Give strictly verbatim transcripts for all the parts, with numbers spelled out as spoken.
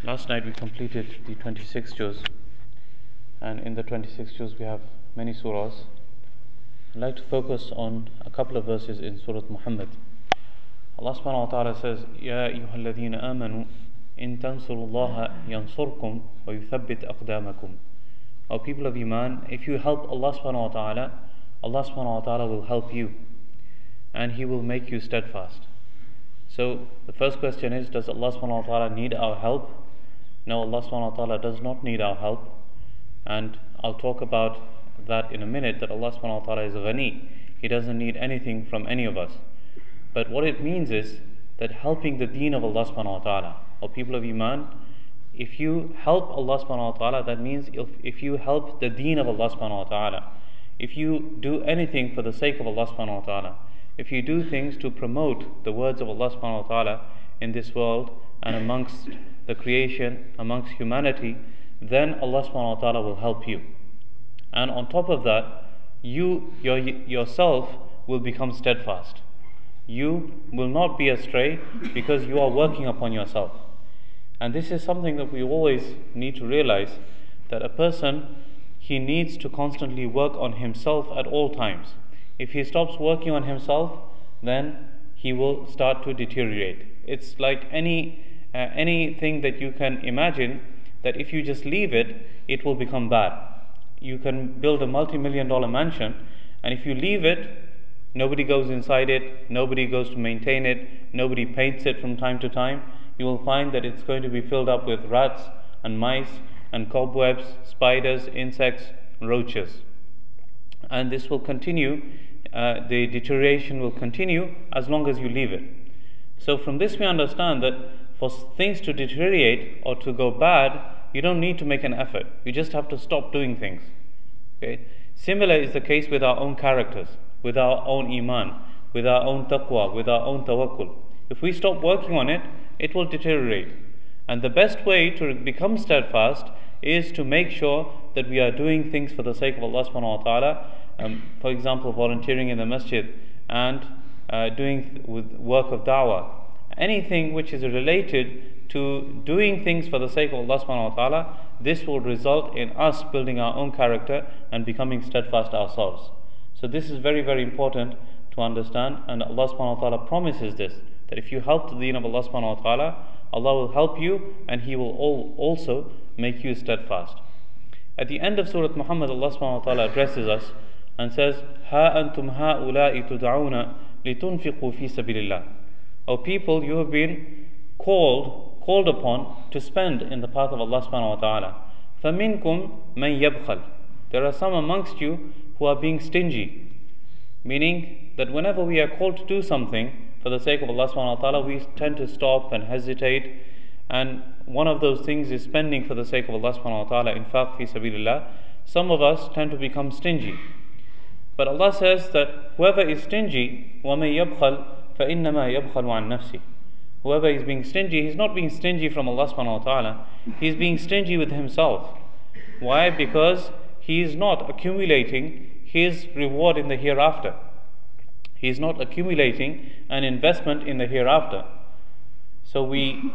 Last night we completed the twenty-six juz, and in the twenty-six juz we have many surahs. I'd like to focus on a couple of verses in Surah Muhammad. Allah subhanahu wa ta'ala says, Ya ayyuhalladhina amanu in tansurullaha yansurkum wa yuthabbit aqdamakum. O people of Iman, if you help Allah subhanahu wa ta'ala, Allah subhanahu wa ta'ala will help you and He will make you steadfast. So the first question is, does Allah subhanahu wa ta'ala need our help? No, Allah subhanahu wa ta'ala does not need our help, and I'll talk about that in a minute, that Allah subhanahu wa ta'ala is ghani. He doesn't need anything from any of us. But what it means is that helping the deen of Allah subhanahu wa ta'ala, or people of Iman, if you help Allah subhanahu wa ta'ala, that means if, if you help the deen of Allah subhanahu wa ta'ala, if you do anything for the sake of Allah subhanahu wa ta'ala, if you do things to promote the words of Allah subhanahu wa ta'ala in this world and amongst the creation, amongst humanity, then Allah subhanahu wa ta'ala will help you. And on top of that, you your, yourself will become steadfast. You will not be astray because you are working upon yourself. And this is something that we always need to realize, that a person, he needs to constantly work on himself at all times. If he stops working on himself, then he will start to deteriorate. It's like any uh, anything that you can imagine, that if you just leave it, it will become bad. You can build a multi-million dollar mansion, and if you leave it, nobody goes inside it, nobody goes to maintain it, nobody paints it from time to time, you will find that it's going to be filled up with rats and mice and cobwebs, spiders, insects, roaches. And this will continue, uh, the deterioration will continue as long as you leave it. So from this we understand that for things to deteriorate or to go bad, you don't need to make an effort. You just have to stop doing things. Okay? Similar is the case with our own characters, with our own iman, with our own taqwa, with our own tawakkul. If we stop working on it, it will deteriorate. And the best way to become steadfast is to make sure that we are doing things for the sake of Allah subhanahu wa ta'ala. Um, for example, volunteering in the masjid and uh, doing th- with work of da'wah. Anything which is related to doing things for the sake of Allah subhanahu wa ta'ala, this will result in us building our own character and becoming steadfast ourselves. So this is very, very important to understand, and Allah subhanahu wa ta'ala promises this, that if you help the deen of Allah subhanahu wa ta'ala, Allah will help you and He will all also make you steadfast. At the end of Surah Muhammad, Allah subhanahu wa ta'ala addresses us and says, Ha antum ha'ula'i tud'auna litunfiqu fi sabilillah. O people, you have been called, called upon to spend in the path of Allah subhanahu wa ta'ala. فَمِنْكُمْ مَنْ يَبْخَلْ. There are some amongst you who are being stingy, meaning that whenever we are called to do something for the sake of Allah subhanahu wa ta'ala, we tend to stop and hesitate, and one of those things is spending for the sake of Allah subhanahu wa ta'ala, infaq fi sabilillah. Some of us tend to become stingy, but Allah says that whoever is stingy, وَمَنْ يَبْخَلْ فَإِنَّمَا يَبْخَلُ عَنْ نَفْسِهِ. Whoever is being stingy, he's not being stingy from Allah subhanahu wa ta'ala, he's being stingy with himself. Why? Because he is not accumulating his reward in the hereafter. He is not accumulating an investment in the hereafter. So we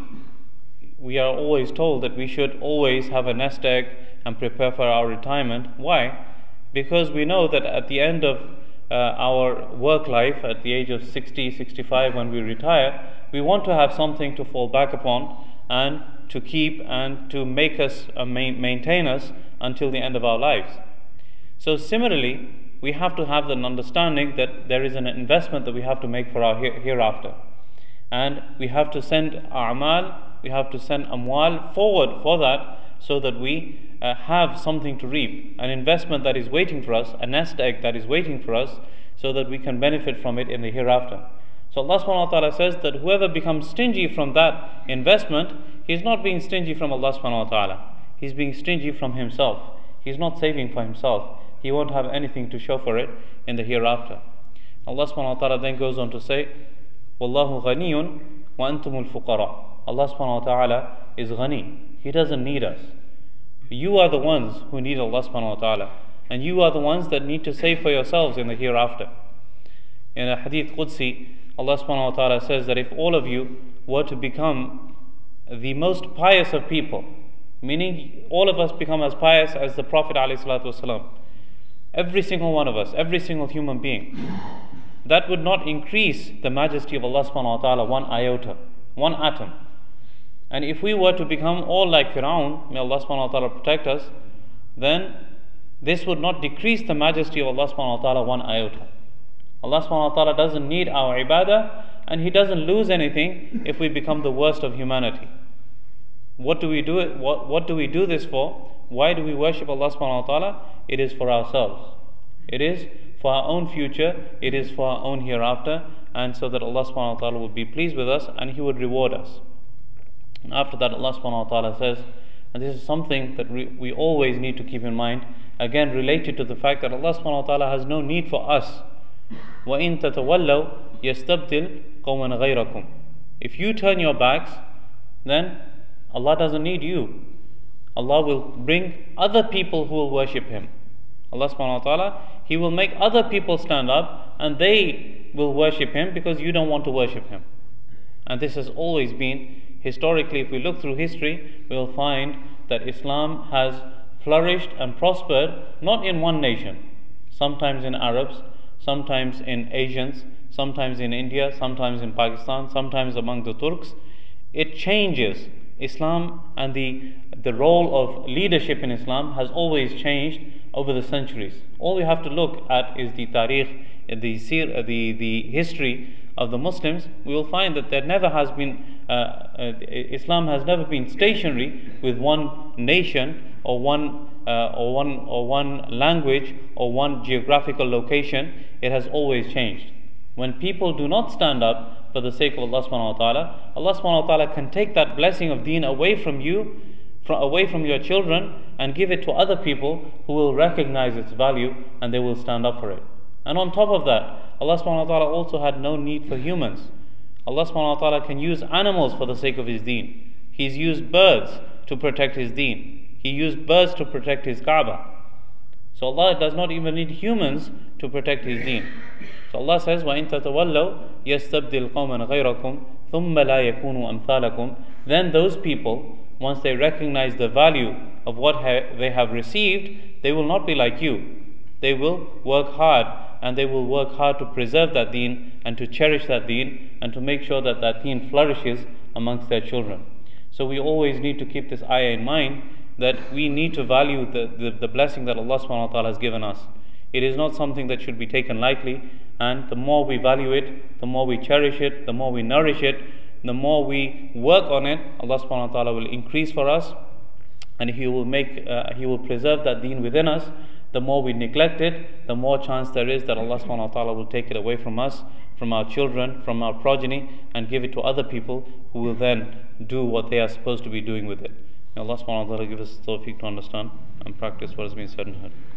we are always told that we should always have a nest egg and prepare for our retirement. Why? Because we know that at the end of uh, our work life, at the age of sixty, sixty-five, when we retire, we want to have something to fall back upon and to keep and to make us, uh, main, maintain us until the end of our lives. So similarly, we have to have an understanding that there is an investment that we have to make for our he- hereafter. And we have to send a'mal, we have to send amwal forward for that, so that we uh, have something to reap, an investment that is waiting for us, a nest egg that is waiting for us, so that we can benefit from it in the hereafter. So Allah subhanahu wa ta'ala says that whoever becomes stingy from that investment, he is not being stingy from Allah subhanahu wa ta'ala. He's being stingy from himself. He's not saving for himself. He won't have anything to show for it in the hereafter. Allah subhanahu wa ta'ala then goes on to say, Wallahu ghaniyun wa antumul fuqara. Allah subhanahu wa ta'ala is ghani. He doesn't need us. You are the ones who need Allah subhanahu wa ta'ala, and you are the ones that need to save for yourselves in the hereafter. In a hadith Qudsi, Allah subhanahu wa ta'ala says that if all of you were to become the most pious of people, meaning all of us become as pious as the Prophet ﷺ, every single one of us, every single human being, that would not increase the majesty of Allah subhanahu wa ta'ala one iota, one atom. And if we were to become all like Fir'aun, may Allah subhanahu wa ta'ala protect us, then this would not decrease the majesty of Allah subhanahu wa ta'ala one iota. Allah subhanahu wa ta'ala doesn't need our ibadah, and He doesn't lose anything if we become the worst of humanity. What do we do it? What, what do we do this for? Why do we worship Allah subhanahu wa ta'ala? It is for ourselves. It is for our own future. It is for our own hereafter, and so that Allah subhanahu wa ta'ala would be pleased with us and He would reward us. And after that, Allah subhanahu wa ta'ala says, and this is something that we, we always need to keep in mind, again related to the fact that Allah subhanahu wa ta'ala has no need for us. وَإِن تَتَوَلَّوْا يَسْتَبْدِلْ قَوْمًا غَيْرَكُمْ. If you turn your backs, then Allah doesn't need you. Allah will bring other people who will worship Him. Allah subhanahu wa ta'ala, He will make other people stand up and they will worship Him because you don't want to worship Him. And this has always been, historically, if we look through history, we will find that Islam has flourished and prospered not in one nation, sometimes in Arabs, sometimes in Asians, sometimes in India, sometimes in Pakistan, sometimes among the Turks. It changes. Islam and the, the role of leadership in Islam has always changed over the centuries. All we have to look at is the tarikh, the, sir, the, the history of the Muslims. We will find that there never has been, uh, uh, Islam has never been stationary with one nation or one, uh, or one, or one language or one geographical location. It has always changed. When people do not stand up for the sake of Allah subhanahu wa ta'ala, Allah subhanahu wa ta'ala can take that blessing of deen away from you, from, away from your children, and give it to other people who will recognize its value and they will stand up for it. And on top of that, Allah subhanahu wa ta'ala also had no need for humans. Allah subhanahu wa ta'ala can use animals for the sake of His deen. He's used birds to protect His deen. He used birds to protect His Kaaba. So Allah does not even need humans to protect His deen. So Allah says, وَإِن تَتَوَلَّوْا يَسْتَبْدِلْ قَوْمًا غَيْرَكُمْ ثُمَّ لَا يَكُونُوا أَمْثَالَكُمْ. Then those people, once they recognize the value of what ha- they have received, they will not be like you. They will work hard, and they will work hard to preserve that deen and to cherish that deen and to make sure that that deen flourishes amongst their children. So we always need to keep this ayah in mind, that we need to value the, the, the blessing that Allah subhanahu wa ta'ala has given us. It is not something that should be taken lightly, and the more we value it, the more we cherish it, the more we nourish it, the more we work on it, Allah subhanahu wa ta'ala will increase for us, and He will make, uh, He will preserve that deen within us. The more we neglect it, the more chance there is that Allah subhanahu wa ta'ala will take it away from us, from our children, from our progeny, and give it to other people who will then do what they are supposed to be doing with it. May Allah subhanahu wa ta'ala give us the tawfiq to understand and practice what has been said and heard.